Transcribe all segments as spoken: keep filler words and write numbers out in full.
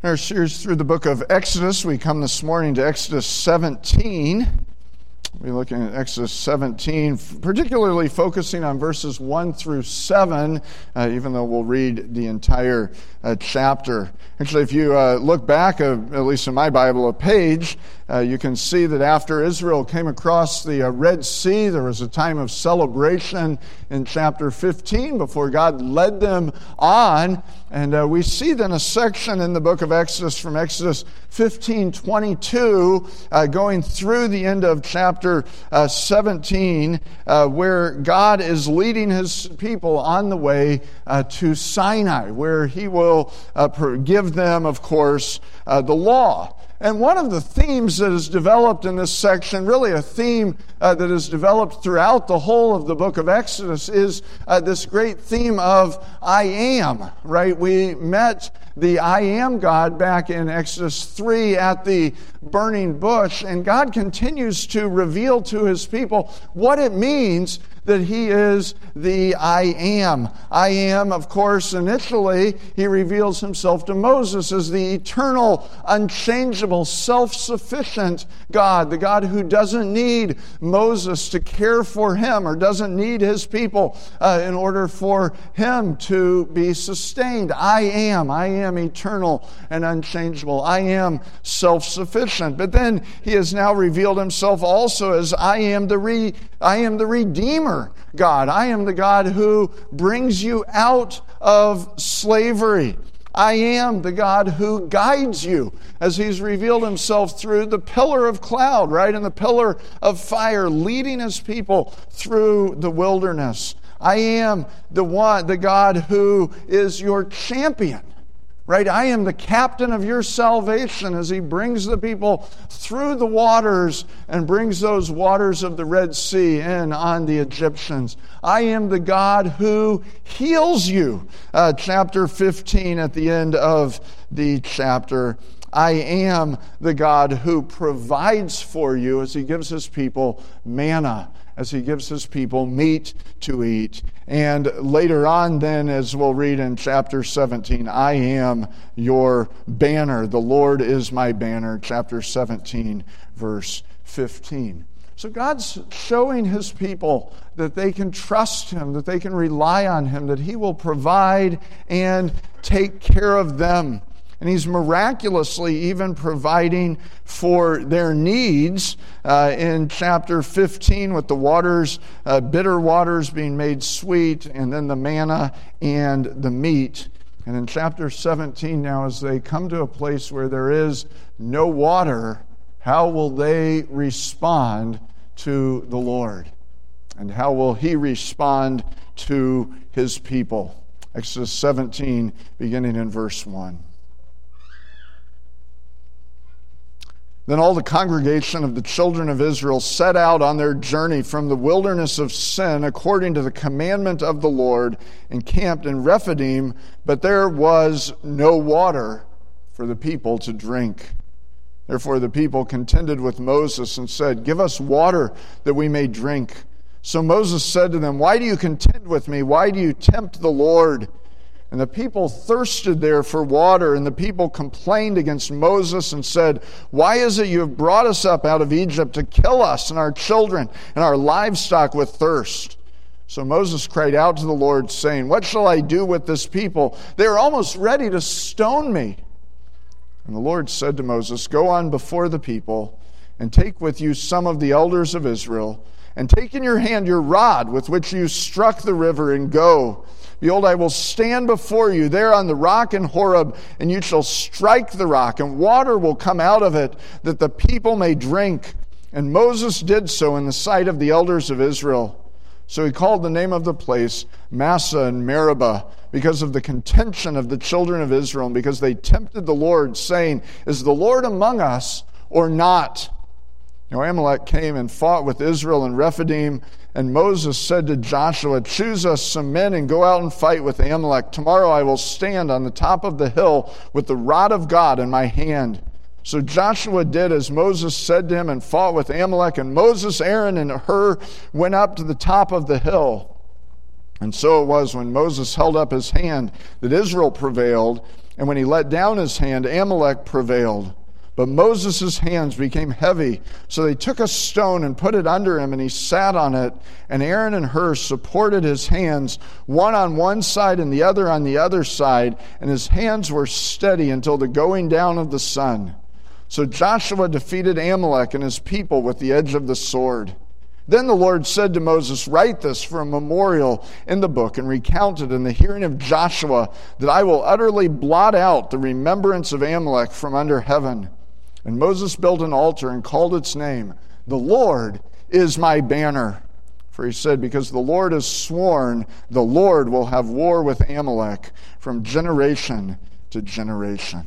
In our series through the book of Exodus, we come this morning to Exodus seventeen. We're looking at Exodus seventeen, particularly focusing on verses one through seven, uh, even though we'll read the entire uh, chapter. Actually, if you uh, look back, uh, at least in my Bible, a page, uh, you can see that after Israel came across the uh, Red Sea, there was a time of celebration in chapter fifteen before God led them on. And uh, we see then a section in the book of Exodus from Exodus fifteen twenty-two uh, going through the end of chapter uh, seventeen uh, where God is leading his people on the way uh, to Sinai, where he will uh, give them, of course, uh, the law. And one of the themes that is developed in this section, really a theme uh, that is developed throughout the whole of the book of Exodus, is uh, this great theme of I am, right? We met the I am God back in Exodus three at the burning bush, and God continues to reveal to his people what it means that he is the I am. I am, of course, initially, he reveals himself to Moses as the eternal, unchangeable, self-sufficient God, the God who doesn't need Moses to care for him or doesn't need his people uh, in order for him to be sustained. I am. I am eternal and unchangeable. I am self-sufficient. But then he has now revealed himself also as I am the re- I am the Redeemer God. I am the God who brings you out of slavery. I am the God who guides you, as he's revealed himself through the pillar of cloud, right, and the pillar of fire, leading his people through the wilderness. I am the one, the God who is your champion. Right? I am the captain of your salvation as he brings the people through the waters and brings those waters of the Red Sea in on the Egyptians. I am the God who heals you. Uh, chapter fifteen at the end of the chapter. I am the God who provides for you as he gives his people manna, as he gives his people meat to eat. And later on then, as we'll read in chapter seventeen, I am your banner. The Lord is my banner. Chapter seventeen, verse fifteen. So God's showing his people that they can trust him, that they can rely on him, that he will provide and take care of them. And he's miraculously even providing for their needs uh, in chapter fifteen with the waters, uh, bitter waters being made sweet, and then the manna and the meat. And in chapter seventeen now, as they come to a place where there is no water, how will they respond to the Lord? And how will he respond to his people? Exodus seventeen, beginning in verse one. Then all the congregation of the children of Israel set out on their journey from the wilderness of Sin according to the commandment of the Lord and camped in Rephidim, but there was no water for the people to drink. Therefore the people contended with Moses and said, "Give us water that we may drink." So Moses said to them, "Why do you contend with me? Why do you tempt the Lord?" And the people thirsted there for water, and the people complained against Moses and said, "Why is it you have brought us up out of Egypt to kill us and our children and our livestock with thirst?" So Moses cried out to the Lord, saying, "What shall I do with this people? They are almost ready to stone me." And the Lord said to Moses, "Go on before the people, and take with you some of the elders of Israel, and take in your hand your rod with which you struck the river, and go. Behold, I will stand before you there on the rock in Horeb, and you shall strike the rock, and water will come out of it, that the people may drink." And Moses did so in the sight of the elders of Israel. So he called the name of the place Massah and Meribah, because of the contention of the children of Israel, and because they tempted the Lord, saying, "Is the Lord among us or not?" Now Amalek came and fought with Israel in Rephidim, and Moses said to Joshua, "Choose us some men and go out and fight with Amalek. Tomorrow I will stand on the top of the hill with the rod of God in my hand." So Joshua did as Moses said to him and fought with Amalek, and Moses, Aaron, and Hur went up to the top of the hill. And so it was when Moses held up his hand that Israel prevailed, And when he let down his hand, Amalek prevailed. But Moses' hands became heavy, so they took a stone and put it under him, and he sat on it. And Aaron and Hur supported his hands, one on one side and the other on the other side, and his hands were steady until the going down of the sun. So Joshua defeated Amalek and his people with the edge of the sword. Then the Lord said to Moses, "Write this for a memorial in the book and recount it in the hearing of Joshua, that I will utterly blot out the remembrance of Amalek from under heaven." And Moses built an altar and called its name, "The Lord is my banner." For he said, "Because the Lord has sworn, the Lord will have war with Amalek from generation to generation."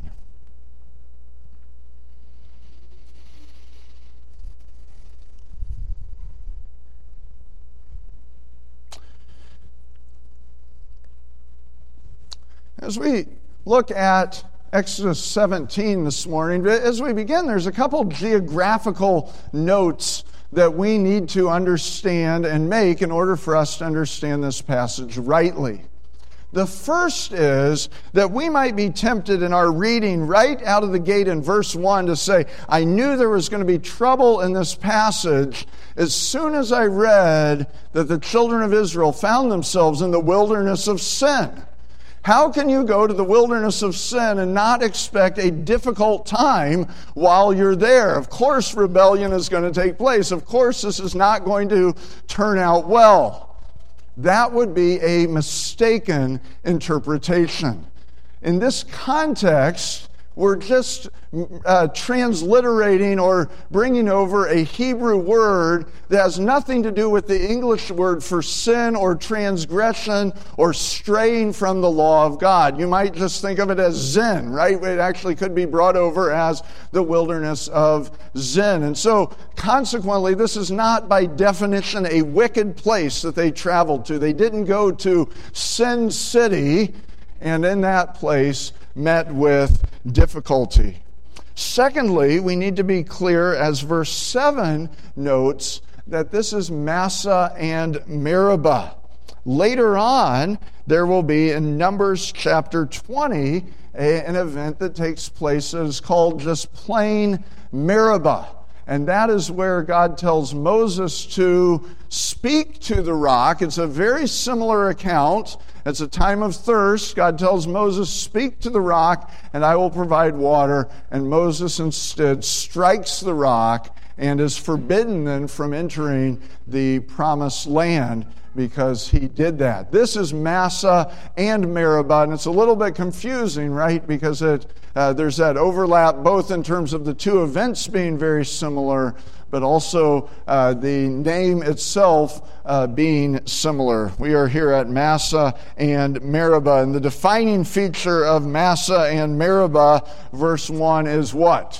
As we look at Exodus seventeen this morning, as we begin, there's a couple geographical notes that we need to understand and make in order for us to understand this passage rightly. The first is that we might be tempted in our reading right out of the gate in verse one to say, I knew there was going to be trouble in this passage as soon as I read that the children of Israel found themselves in the wilderness of sin. How can you go to the wilderness of sin and not expect a difficult time while you're there? Of course, rebellion is going to take place. Of course, this is not going to turn out well. That would be a mistaken interpretation. In this context, we're just uh, transliterating or bringing over a Hebrew word that has nothing to do with the English word for sin or transgression or straying from the law of God. You might just think of it as Zin, right? It actually could be brought over as the wilderness of Zin. And so, consequently, this is not by definition a wicked place that they traveled to. They didn't go to Sin City and in that place met with difficulty. Secondly, we need to be clear, as verse seven notes, that this is Massah and Meribah. Later on, there will be in Numbers chapter twenty a, an event that takes place that is called just plain Meribah. And that is where God tells Moses to speak to the rock. It's a very similar account. It's a time of thirst. God tells Moses, speak to the rock, and I will provide water. And Moses instead strikes the rock and is forbidden then from entering the promised land because he did that. This is Massah and Meribah, and it's a little bit confusing, right? Because it uh, there's that overlap both in terms of the two events being very similar, but also uh, the name itself uh, being similar. We are here at Massah and Meribah, and the defining feature of Massah and Meribah, verse one, is what?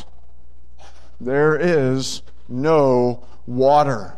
There is no water.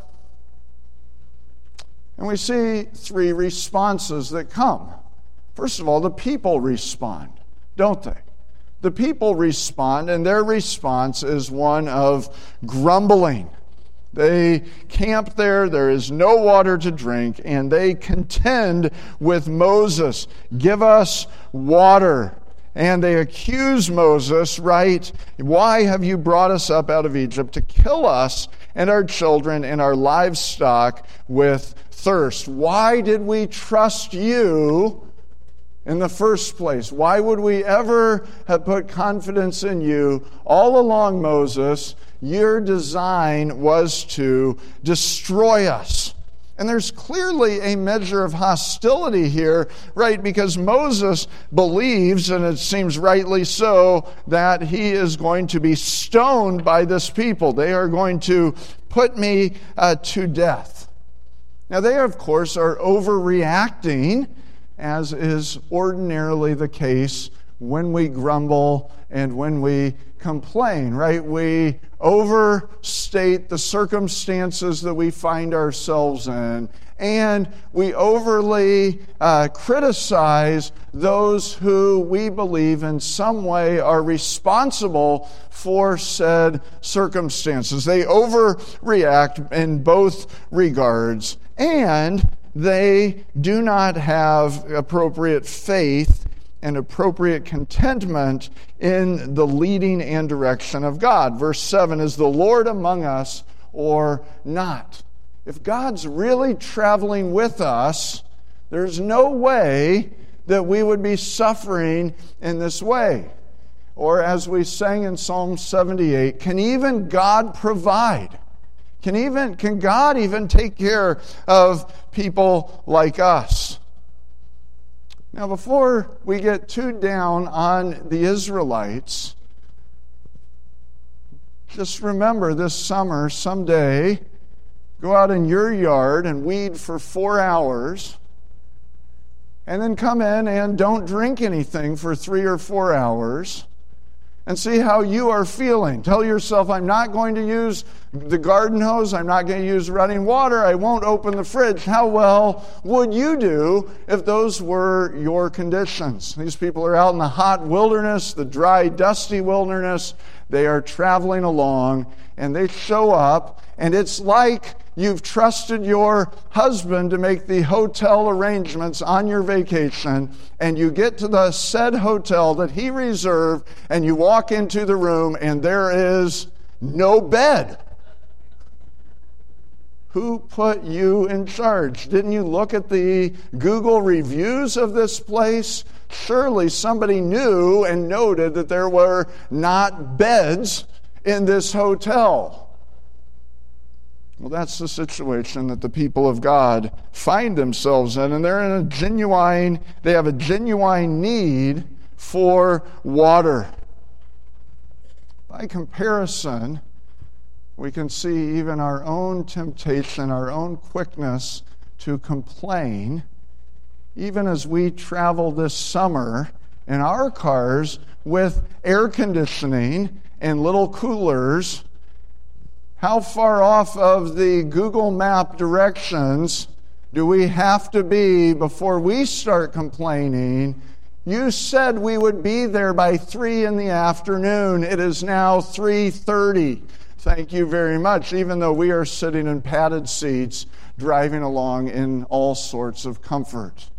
And we see three responses that come. First of all, the people respond, don't they? The people respond, and their response is one of grumbling. They camp there, there is no water to drink, and they contend with Moses, give us water. And they accuse Moses, right? Why have you brought us up out of Egypt to kill us and our children and our livestock with thirst? Why did we trust you in the first place? Why would we ever have put confidence in you? All along, Moses, your design was to destroy us. And there's clearly a measure of hostility here, right? Because Moses believes, and it seems rightly so, that he is going to be stoned by this people. They are going to put me uh, to death. Now, they, of course, are overreacting, as is ordinarily the case when we grumble and when we complain, right? We overstate the circumstances that we find ourselves in, and we overly uh, criticize those who we believe in some way are responsible for said circumstances. They overreact in both regards, and they do not have appropriate faith and appropriate contentment in the leading and direction of God. Verse seven, is the Lord among us or not? If God's really traveling with us, there's no way that we would be suffering in this way. Or as we sang in Psalm seventy-eight, can even God provide? Can even can God even take care of people like us? Now, before we get too down on the Israelites, just remember this summer, someday, go out in your yard and weed for four hours, and then come in and don't drink anything for three or four hours, and see how you are feeling. Tell yourself, I'm not going to use the garden hose. I'm not going to use running water. I won't open the fridge. How well would you do if those were your conditions? These people are out in the hot wilderness, the dry, dusty wilderness. They are traveling along, and they show up, and it's like you've trusted your husband to make the hotel arrangements on your vacation, and you get to the said hotel that he reserved, and you walk into the room, and there is no bed. Who put you in charge? Didn't you look at the Google reviews of this place? Surely somebody knew and noted that there were not beds in this hotel. Well, that's the situation that the people of God find themselves in, and they're in a genuine, they have a genuine need for water. By comparison, we can see even our own temptation, our own quickness to complain, even as we travel this summer in our cars with air conditioning and little coolers. How far off of the Google Map directions do we have to be before we start complaining? You said we would be there by three in the afternoon. It is now three thirty. Thank you very much, even though we are sitting in padded seats, driving along in all sorts of comfort.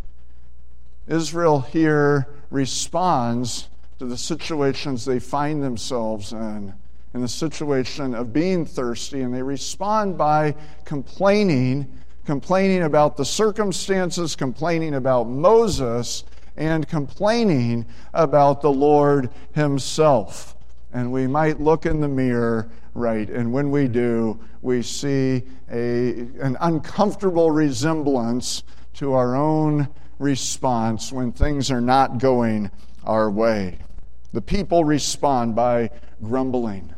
Israel here responds to the situations they find themselves in, in the situation of being thirsty, and they respond by complaining, complaining about the circumstances, complaining about Moses, and complaining about the Lord himself. And we might look in the mirror, right, and when we do, we see a, an uncomfortable resemblance to our own response when things are not going our way. The people respond by grumbling.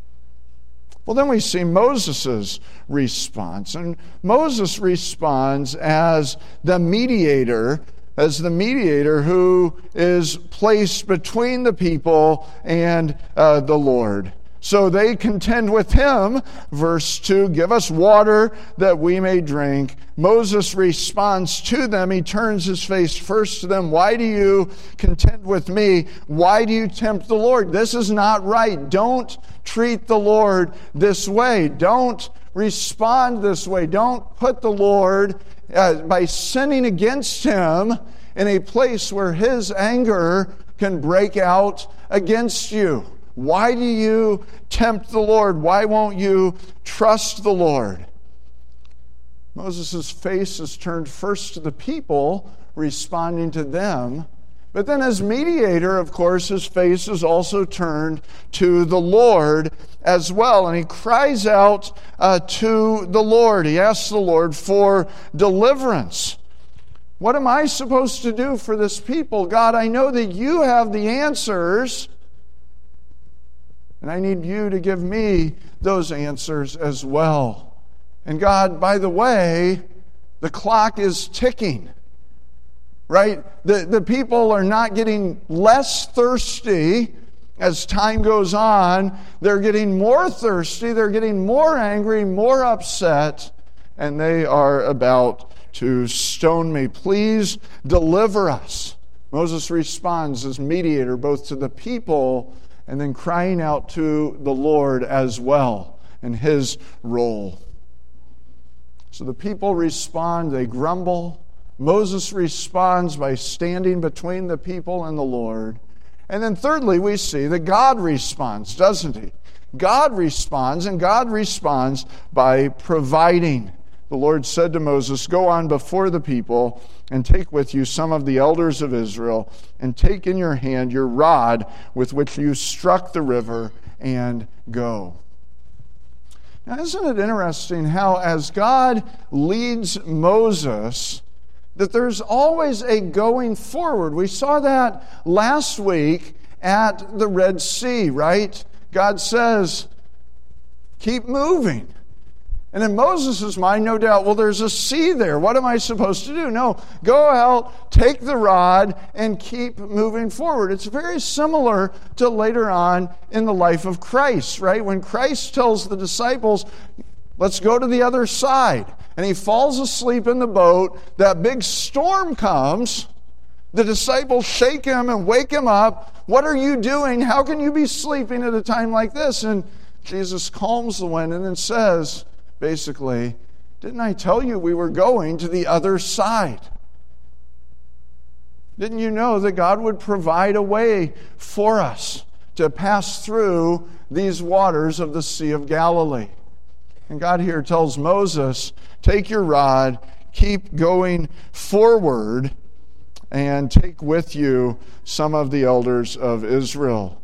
Well, then we see Moses' response. And Moses responds as the mediator, as the mediator who is placed between the people and uh, the Lord. So they contend with him, verse two, give us water that we may drink. Moses responds to them. He turns his face first to them. Why do you contend with me? Why do you tempt the Lord? This is not right. Don't treat the Lord this way. Don't respond this way. Don't put the Lord, uh, by sinning against him, in a place where his anger can break out against you. Why do you tempt the Lord? Why won't you trust the Lord? Moses' face is turned first to the people, responding to them. But then as mediator, of course, his face is also turned to the Lord as well. And he cries out uh, to the Lord. He asks the Lord for deliverance. What am I supposed to do for this people? God, I know that you have the answers, and I need you to give me those answers as well. And God, by the way, the clock is ticking, right? The, the people are not getting less thirsty as time goes on. They're getting more thirsty. They're getting more angry, more upset, and they are about to stone me. Please deliver us. Moses responds as mediator both to the people and then crying out to the Lord as well in his role. So the people respond, they grumble. Moses responds by standing between the people and the Lord. And then thirdly, we see that God responds, doesn't he? God responds, and God responds by providing. The Lord said to Moses, "Go on before the people and take with you some of the elders of Israel, and take in your hand your rod with which you struck the river, and go." Now, isn't it interesting how as God leads Moses, that there's always a going forward. We saw that last week at the Red Sea, right? God says, keep moving. And in Moses' mind, no doubt, well, there's a sea there. What am I supposed to do? No, go out, take the rod, and keep moving forward. It's very similar to later on in the life of Christ, right? When Christ tells the disciples, let's go to the other side. And he falls asleep in the boat. That big storm comes. The disciples shake him and wake him up. What are you doing? How can you be sleeping at a time like this? And Jesus calms the wind and then says, basically, didn't I tell you we were going to the other side? Didn't you know that God would provide a way for us to pass through these waters of the Sea of Galilee? And God here tells Moses, take your rod, keep going forward, and take with you some of the elders of Israel.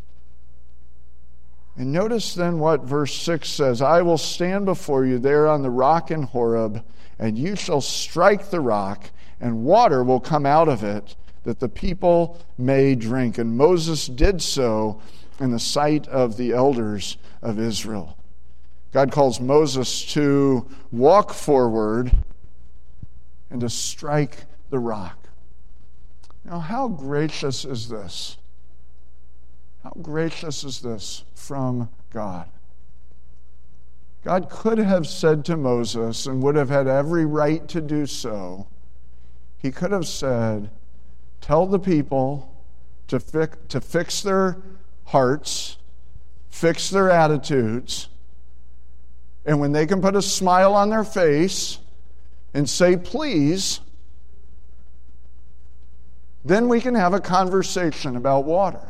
And notice then what verse six says, I will stand before you there on the rock in Horeb, and you shall strike the rock, and water will come out of it, that the people may drink. And Moses did so in the sight of the elders of Israel. God calls Moses to walk forward and to strike the rock. Now, how gracious is this? How gracious is this from God? God could have said to Moses, and would have had every right to do so, he could have said, tell the people to fix, to fix their hearts, fix their attitudes, and when they can put a smile on their face and say, please, then we can have a conversation about water.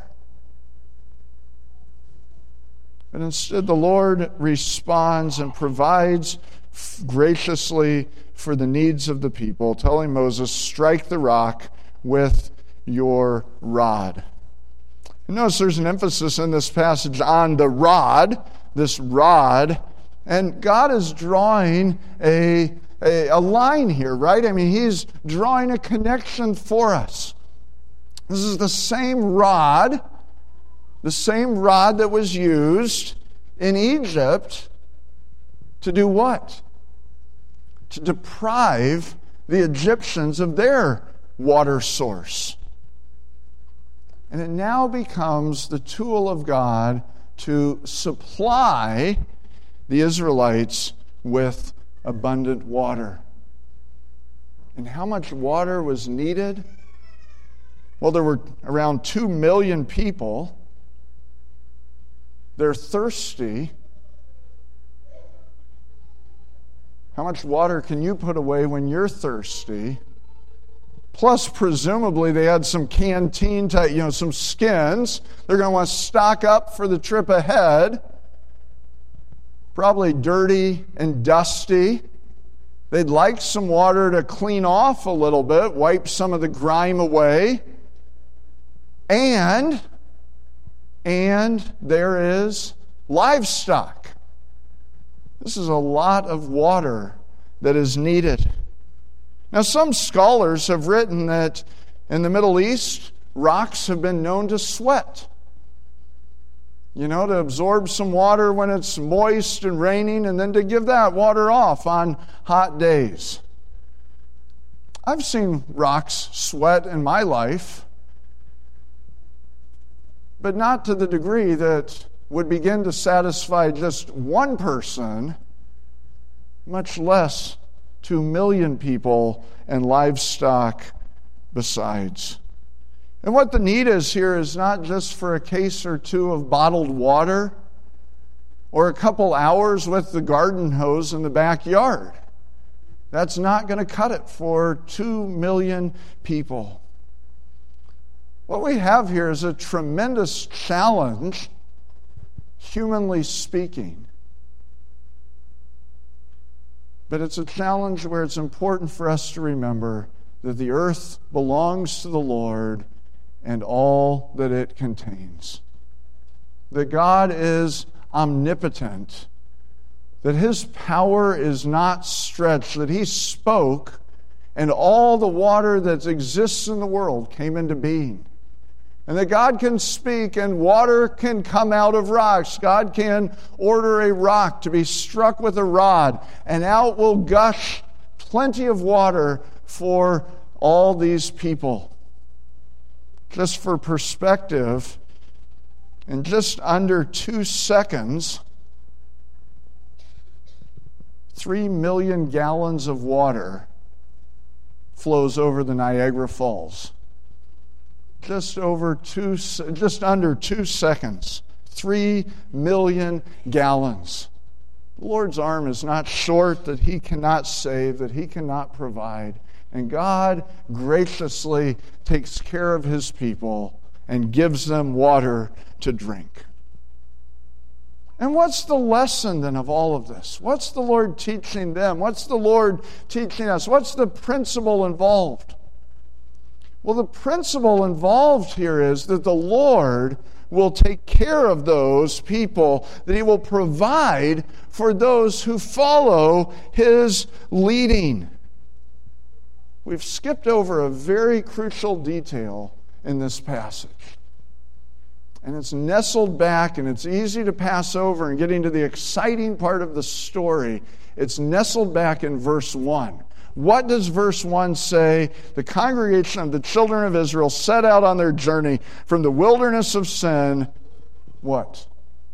But instead, the Lord responds and provides graciously for the needs of the people, telling Moses, strike the rock with your rod. And notice there's an emphasis in this passage on the rod, this rod. And God is drawing a, a, a line here, right? I mean, He's drawing a connection for us. This is the same rod, the same rod that was used in Egypt to do what? To deprive the Egyptians of their water source. And it now becomes the tool of God to supply the Israelites with abundant water. And how much water was needed? Well, there were around two million people. They're thirsty. How much water can you put away when you're thirsty? Plus, presumably, they had some canteen type, you know, some skins. They're going to want to stock up for the trip ahead. Probably dirty and dusty. They'd like some water to clean off a little bit, wipe some of the grime away. And, and there is livestock. This is a lot of water that is needed. Now, some scholars have written that in the Middle East, rocks have been known to sweat. You know, to absorb some water when it's moist and raining, and then to give that water off on hot days. I've seen rocks sweat in my life, but not to the degree that would begin to satisfy just one person, much less two million people and livestock besides. And what the need is here is not just for a case or two of bottled water or a couple hours with the garden hose in the backyard. That's not going to cut it for two million people. What we have here is a tremendous challenge, humanly speaking. But it's a challenge where it's important for us to remember that the earth belongs to the Lord and all that it contains. That God is omnipotent, that His power is not stretched, that He spoke and all the water that exists in the world came into being. And that God can speak and water can come out of rocks. God can order a rock to be struck with a rod, and out will gush plenty of water for all these people. Just for perspective, in just under two seconds, three million gallons of water flows over the Niagara Falls. Just over two, just under two seconds, three million gallons. The Lord's arm is not short, that He cannot save, that He cannot provide. And God graciously takes care of His people and gives them water to drink. And what's the lesson then of all of this? What's the Lord teaching them? What's the Lord teaching us? What's the principle involved? Well, the principle involved here is that the Lord will take care of those people, that He will provide for those who follow His leading. We've skipped over a very crucial detail in this passage. And it's nestled back, and it's easy to pass over and getting to the exciting part of the story. It's nestled back in verse one. What does verse one say? The congregation of the children of Israel set out on their journey from the wilderness of sin. What?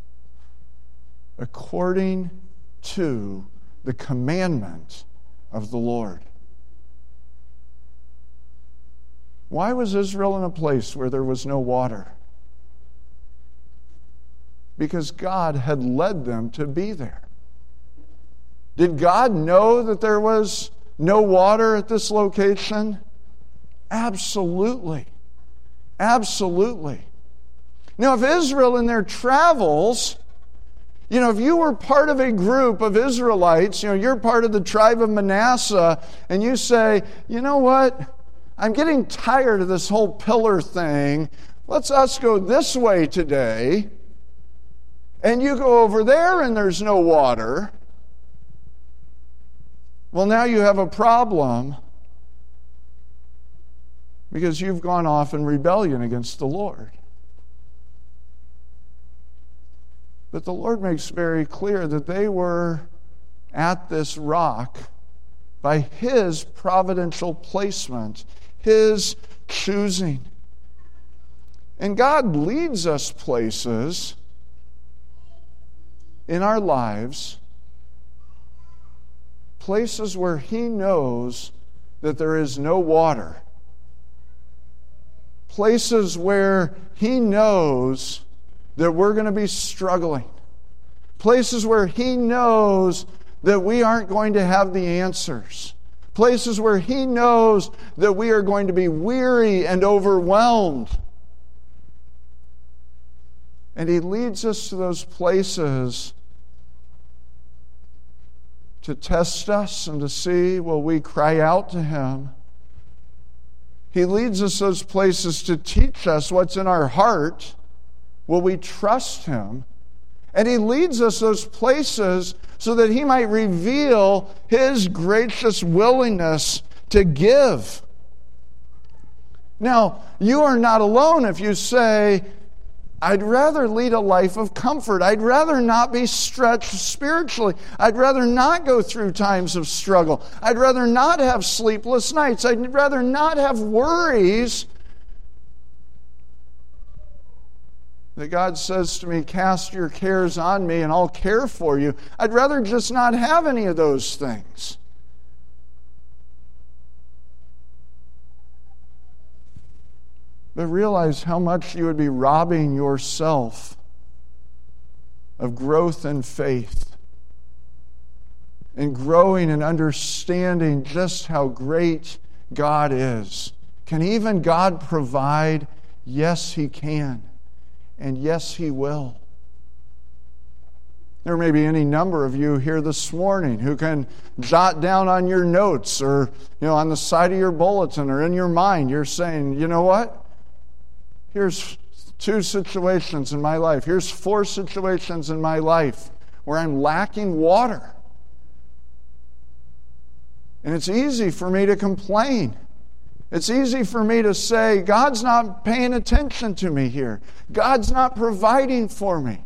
According to the commandment of the Lord. Why was Israel in a place where there was no water? Because God had led them to be there. Did God know that there was no water at this location? Absolutely. Absolutely. Now, if Israel in their travels, you know, if you were part of a group of Israelites, you know, you're part of the tribe of Manasseh, and you say, you know what? I'm getting tired of this whole pillar thing. Let's us go this way today. And you go over there and there's no water. Well, now you have a problem because you've gone off in rebellion against the Lord. But the Lord makes very clear that they were at this rock by His providential placement, His choosing. And God leads us places in our lives, places where He knows that there is no water, places where He knows that we're going to be struggling, places where He knows that we aren't going to have the answers, places where He knows that we are going to be weary and overwhelmed. And He leads us to those places to test us and to see, will we cry out to Him? He leads us those places to teach us what's in our heart. Will we trust Him? And He leads us those places so that He might reveal His gracious willingness to give. Now, you are not alone if you say, I'd rather lead a life of comfort. I'd rather not be stretched spiritually. I'd rather not go through times of struggle. I'd rather not have sleepless nights. I'd rather not have worries. That God says to me, cast your cares on me and I'll care for you. I'd rather just not have any of those things. But realize how much you would be robbing yourself of growth in faith and growing and understanding just how great God is. Can even God provide? Yes, He can. And yes, He will. There may be any number of you here this morning who can jot down on your notes or, you know, on the side of your bulletin or in your mind, you're saying, you know what? Here's two situations in my life. Here's four situations in my life where I'm lacking water. And it's easy for me to complain. It's easy for me to say, God's not paying attention to me here. God's not providing for me.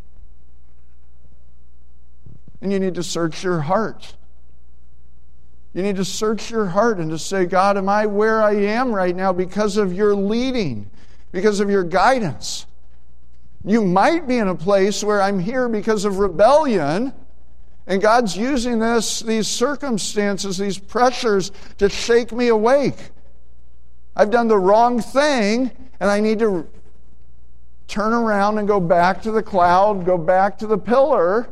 And you need to search your heart. You need to search your heart and to say, God, am I where I am right now because of your leading, because of your guidance? You might be in a place where I'm here because of rebellion, and God's using this, these circumstances, these pressures to shake me awake. I've done the wrong thing, and I need to turn around and go back to the cloud, go back to the pillar,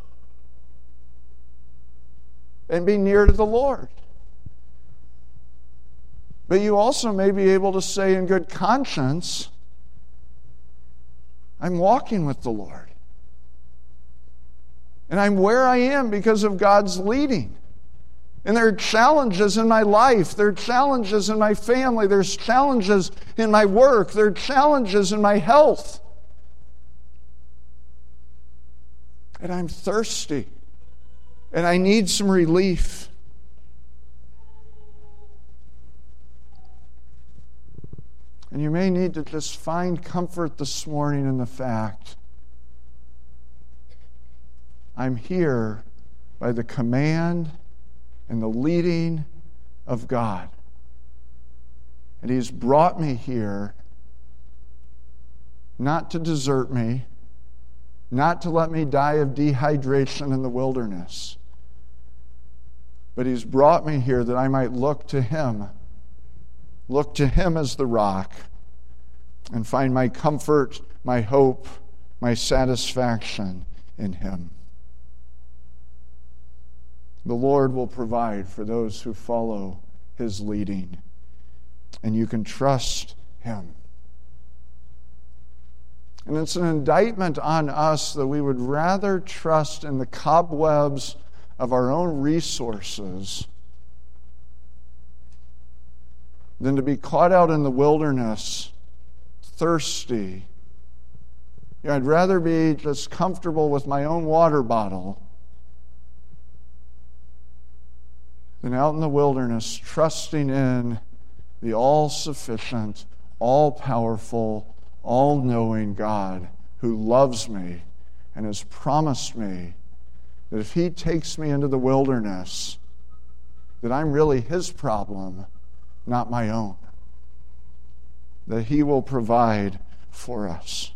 and be near to the Lord. But you also may be able to say in good conscience, I'm walking with the Lord. And I'm where I am because of God's leading. And there are challenges in my life. There are challenges in my family. There's challenges in my work. There are challenges in my health. And I'm thirsty. And I need some relief. And you may need to just find comfort this morning in the fact I'm here by the command and the leading of God. And He's brought me here not to desert me, not to let me die of dehydration in the wilderness, but He's brought me here that I might look to Him, look to Him as the rock, and find my comfort, my hope, my satisfaction in Him. The Lord will provide for those who follow His leading, and you can trust Him. And it's an indictment on us that we would rather trust in the cobwebs of our own resources than to be caught out in the wilderness, thirsty. You know, I'd rather be just comfortable with my own water bottle than out in the wilderness, trusting in the all-sufficient, all-powerful, all-knowing God who loves me and has promised me that if He takes me into the wilderness, that I'm really His problem, not my own. That He will provide for us.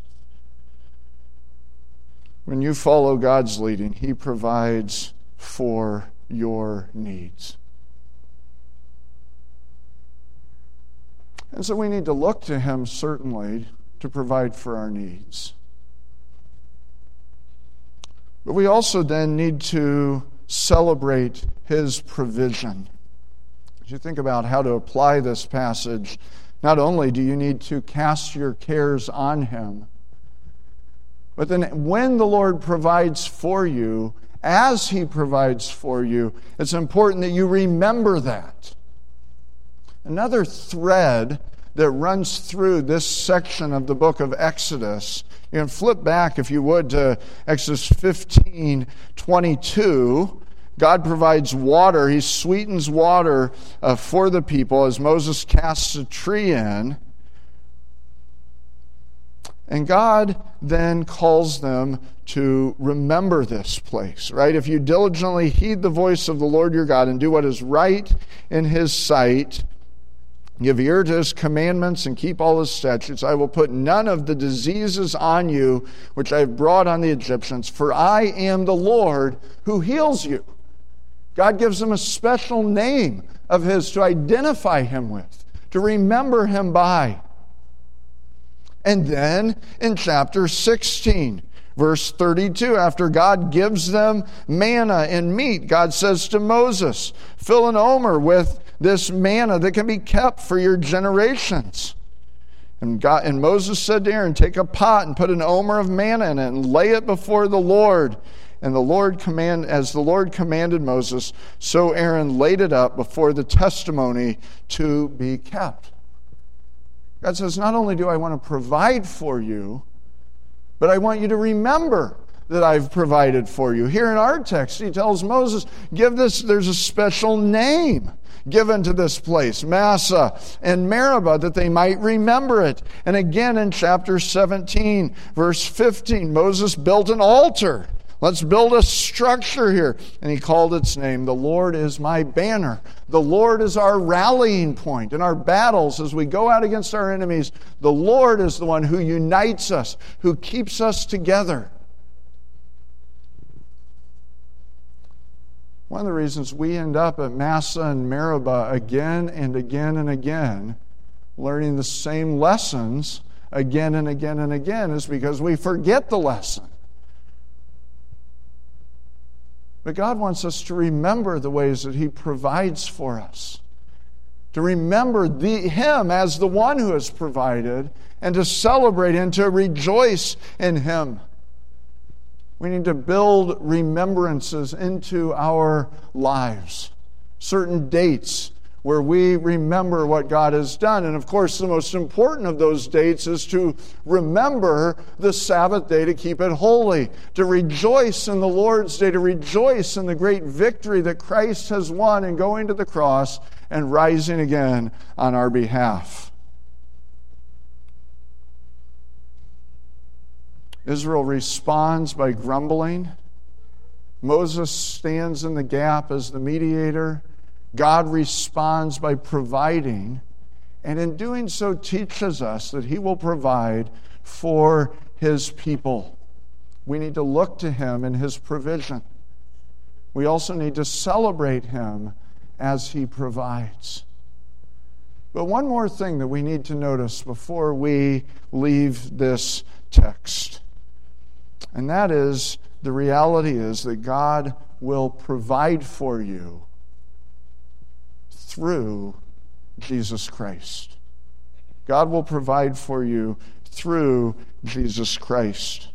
When you follow God's leading, He provides for your needs. And so we need to look to Him, certainly, to provide for our needs. But we also then need to celebrate His provision. As you think about how to apply this passage, not only do you need to cast your cares on Him, but then when the Lord provides for you, as He provides for you, it's important that you remember that. Another thread that runs through this section of the book of Exodus, you can flip back, if you would, to Exodus fifteen twenty-two. God provides water. He sweetens water uh, for the people as Moses casts a tree in. And God then calls them to remember this place, right? If you diligently heed the voice of the Lord your God and do what is right in His sight, give ear to His commandments and keep all His statutes, I will put none of the diseases on you which I have brought on the Egyptians, for I am the Lord who heals you. God gives them a special name of His to identify Him with, to remember Him by. And then in chapter sixteen, Verse thirty-two, after God gives them manna and meat, God says to Moses, fill an omer with this manna that can be kept for your generations. And, God, and Moses said to Aaron, take a pot and put an omer of manna in it and lay it before the Lord. And the Lord command, as the Lord commanded Moses, so Aaron laid it up before the testimony to be kept. God says, not only do I want to provide for you, but I want you to remember that I've provided for you. Here in our text, he tells Moses, give this, there's a special name given to this place, Massah and Meribah, that they might remember it. And again in chapter seventeen, verse fifteen, Moses built an altar. Let's build a structure here. And he called its name, the Lord is my banner. The Lord is our rallying point in our battles as we go out against our enemies. The Lord is the one who unites us, who keeps us together. One of the reasons we end up at Massah and Meribah again and again and again, learning the same lessons again and again and again, is because we forget the lesson. But God wants us to remember the ways that He provides for us, to remember the, Him as the one who has provided, and to celebrate and to rejoice in Him. We need to build remembrances into our lives, certain dates where we remember what God has done. And of course, the most important of those dates is to remember the Sabbath day, to keep it holy, to rejoice in the Lord's day, to rejoice in the great victory that Christ has won in going to the cross and rising again on our behalf. Israel responds by grumbling. Moses stands in the gap as the mediator. God responds by providing, and in doing so teaches us that He will provide for His people. We need to look to Him in His provision. We also need to celebrate Him as He provides. But one more thing that we need to notice before we leave this text, and that is, the reality is that God will provide for you through Jesus Christ. God will provide for you through Jesus Christ.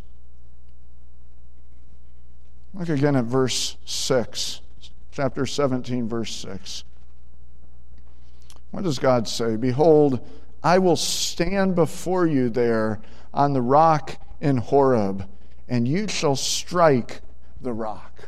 Look again at verse six, chapter seventeen, verse six. What does God say? Behold, I will stand before you there on the rock in Horeb, and you shall strike the rock.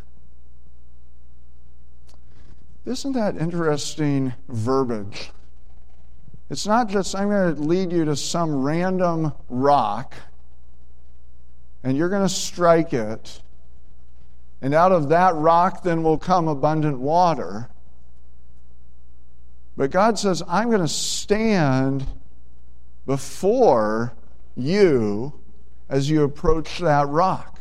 Isn't that interesting verbiage? It's not just, I'm going to lead you to some random rock, and you're going to strike it, and out of that rock then will come abundant water. But God says, I'm going to stand before you as you approach that rock.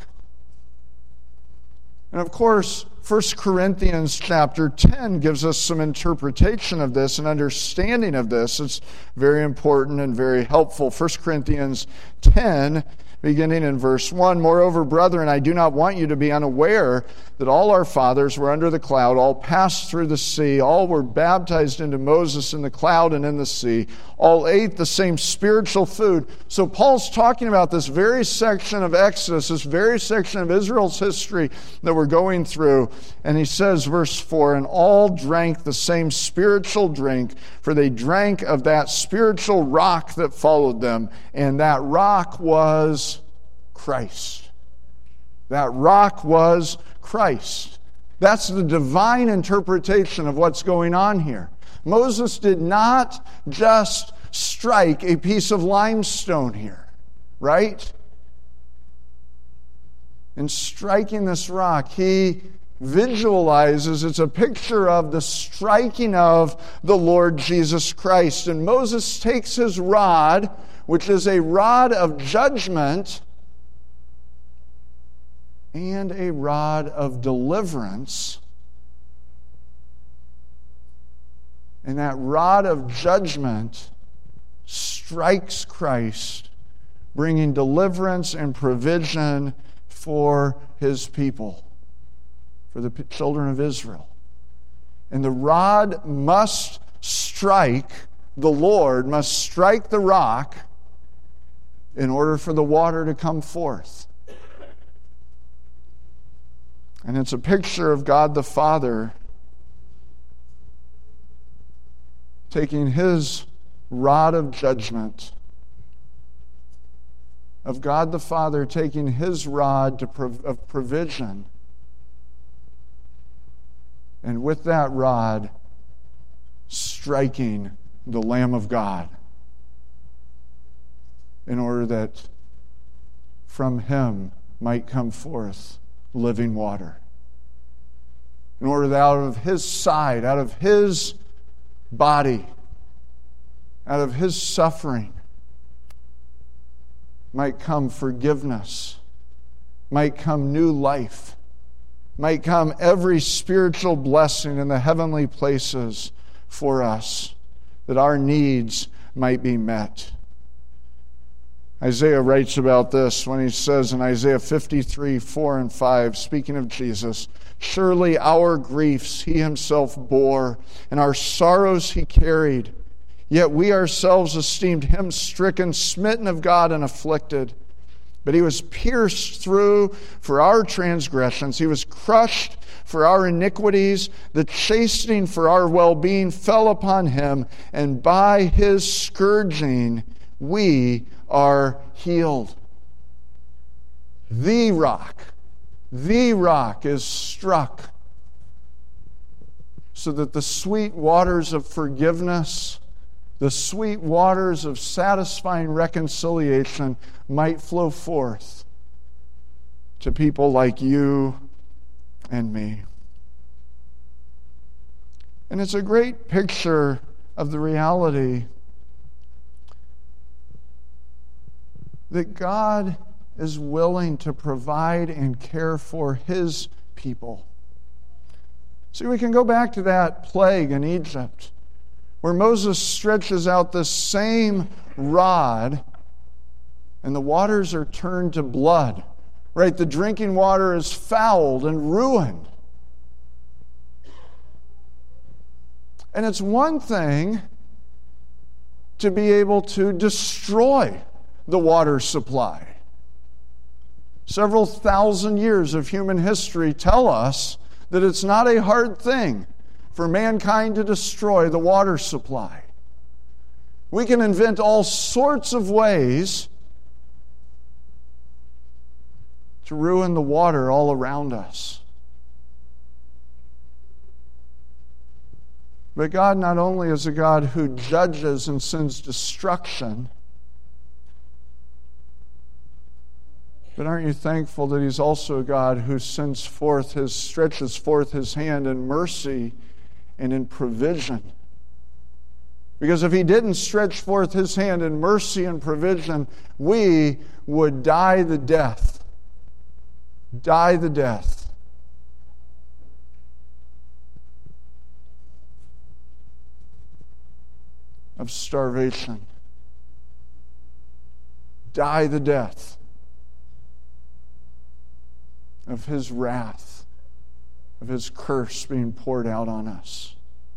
And of course, First Corinthians chapter ten gives us some interpretation of this and understanding of this. It's very important and very helpful. First Corinthians ten, beginning in verse one, moreover, brethren, I do not want you to be unaware that all our fathers were under the cloud, all passed through the sea, all were baptized into Moses in the cloud and in the sea, all ate the same spiritual food. So Paul's talking about this very section of Exodus, this very section of Israel's history that we're going through. And he says, verse four, and all drank the same spiritual drink, for they drank of that spiritual rock that followed them, and that rock was Christ. That rock was Christ. That's the divine interpretation of what's going on here. Moses did not just strike a piece of limestone here, right? In striking this rock, he visualizes, it's a picture of the striking of the Lord Jesus Christ. And Moses takes his rod, which is a rod of judgment, and a rod of deliverance. And that rod of judgment strikes Christ, bringing deliverance and provision for his people, for the children of Israel. And the rod must strike, the Lord must strike the rock in order for the water to come forth. And it's a picture of God the Father taking his rod of judgment, of God the Father taking his rod to prov- of provision, and with that rod striking the Lamb of God in order that from him might come forth living water. In order that out of his side, out of his body, out of his suffering, might come forgiveness, might come new life, might come every spiritual blessing in the heavenly places for us, that our needs might be met. Isaiah writes about this when he says in Isaiah fifty-three, four and five, speaking of Jesus, "Surely our griefs he himself bore, and our sorrows he carried. Yet we ourselves esteemed him stricken, smitten of God, and afflicted. But he was pierced through for our transgressions. He was crushed for our iniquities. The chastening for our well-being fell upon him, and by his scourging we are healed." The rock, the rock is struck so that the sweet waters of forgiveness, the sweet waters of satisfying reconciliation might flow forth to people like you and me. And it's a great picture of the reality that God is willing to provide and care for his people. See, we can go back to that plague in Egypt, where Moses stretches out the same rod and the waters are turned to blood. Right? The drinking water is fouled and ruined. And it's one thing to be able to destroy the water supply. Several thousand years of human history tell us that it's not a hard thing for mankind to destroy the water supply. We can invent all sorts of ways to ruin the water all around us. But God not only is a God who judges and sends destruction, but aren't you thankful that he's also a God who sends forth his, stretches forth his hand in mercy and in provision? Because if he didn't stretch forth his hand in mercy and provision, we would die the death. Die the death. Of starvation. Die the death of his wrath, of his curse being poured out on us.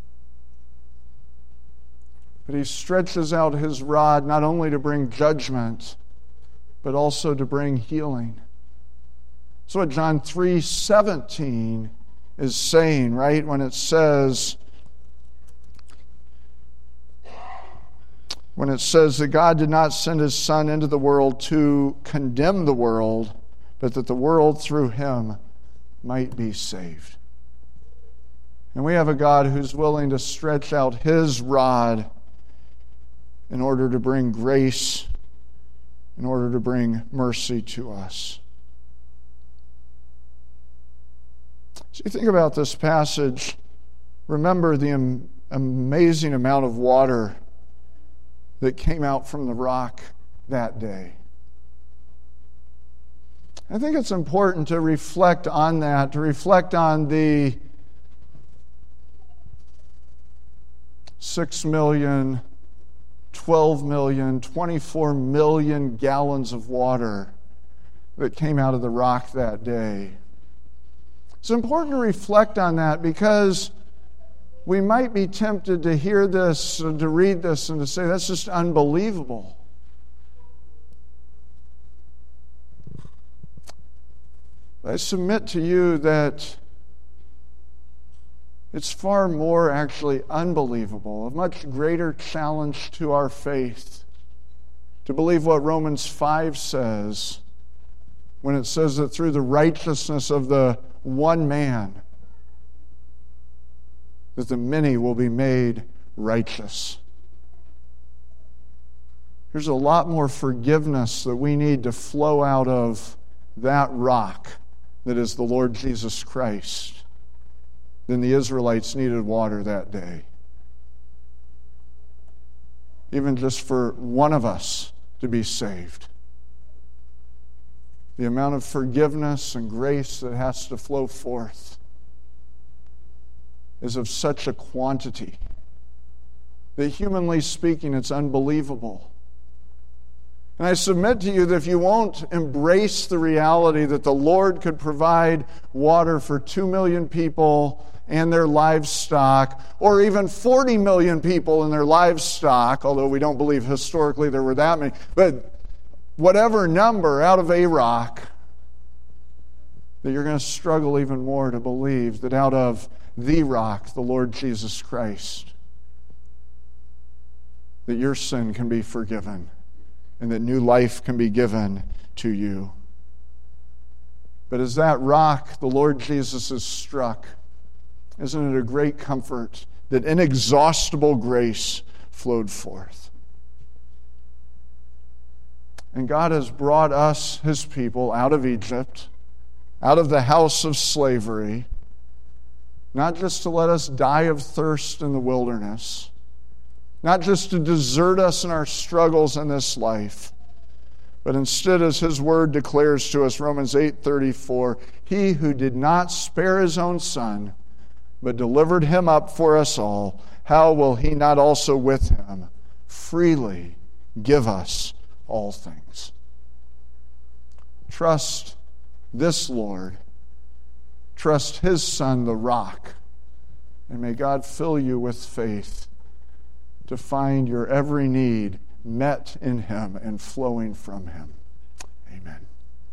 But he stretches out his rod not only to bring judgment, but also to bring healing. That's what John three seventeen is saying, right? When it says, when it says that God did not send his Son into the world to condemn the world, but that the world through him might be saved. And we have a God who's willing to stretch out his rod in order to bring grace, in order to bring mercy to us. So you think about this passage, remember the am- amazing amount of water that came out from the rock that day. I think it's important to reflect on that, to reflect on the six million twelve million, twenty-four million gallons of water that came out of the rock that day. It's important to reflect on that because we might be tempted to hear this, and to read this, and to say, that's just unbelievable. I submit to you that it's far more actually unbelievable, a much greater challenge to our faith, to believe what Romans five says, when it says that through the righteousness of the one man, that the many will be made righteous. There's a lot more forgiveness that we need to flow out of that rock that is the Lord Jesus Christ than the Israelites needed water that day. Even just for one of us to be saved. The amount of forgiveness and grace that has to flow forth is of such a quantity that, humanly speaking, it's unbelievable. And I submit to you that if you won't embrace the reality that the Lord could provide water for two million people and their livestock, or even forty million people and their livestock, although we don't believe historically there were that many, but whatever number out of a rock, that you're going to struggle even more to believe that out of the rock, the Lord Jesus Christ, that your sin can be forgiven and that new life can be given to you. But as that rock, the Lord Jesus, is struck, isn't it a great comfort that inexhaustible grace flowed forth? And God has brought us, His people, out of Egypt, out of the house of slavery, not just to let us die of thirst in the wilderness, not just to desert us in our struggles in this life, but instead, as His Word declares to us, Romans eight thirty-four, He who did not spare His own Son, but delivered Him up for us all, how will He not also with Him freely give us all things? Trust this Lord. Trust His Son, the rock. And may God fill you with faith to find your every need met in Him and flowing from Him. Amen.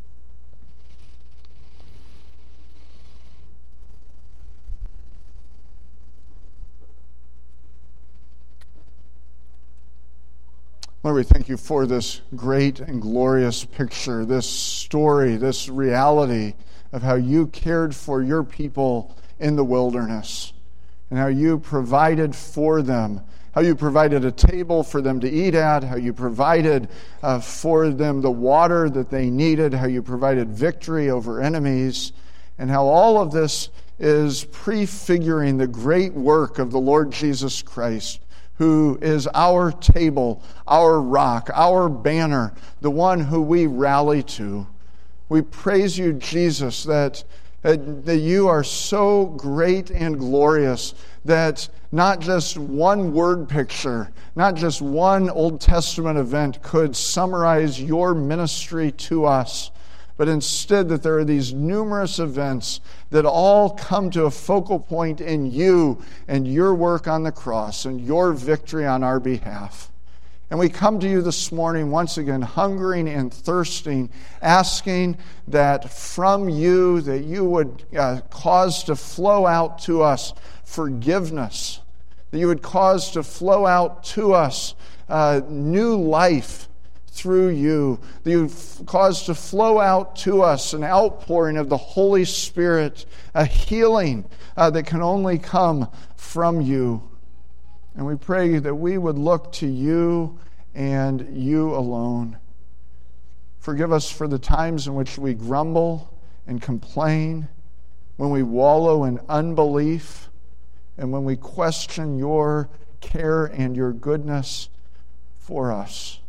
Lord, we thank You for this great and glorious picture, this story, this reality of how You cared for Your people in the wilderness and how You provided for them, how You provided a table for them to eat at, how You provided uh, for them the water that they needed, how You provided victory over enemies, and how all of this is prefiguring the great work of the Lord Jesus Christ, who is our table, our rock, our banner, the one who we rally to. We praise You, Jesus, that, that, that You are so great and glorious that not just one word picture, not just one Old Testament event could summarize Your ministry to us, but instead that there are these numerous events that all come to a focal point in You and Your work on the cross and Your victory on our behalf. And we come to You this morning once again, hungering and thirsting, asking that from You, that You would uh, cause to flow out to us forgiveness, that You would cause to flow out to us uh, new life through You, that You would cause to flow out to us an outpouring of the Holy Spirit, a healing uh, that can only come from You. And we pray that we would look to You and You alone. Forgive us for the times in which we grumble and complain, when we wallow in unbelief, and when we question Your care and Your goodness for us.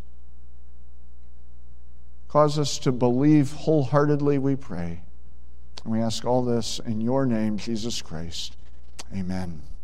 Cause us to believe wholeheartedly, we pray. And we ask all this in Your name, Jesus Christ. Amen.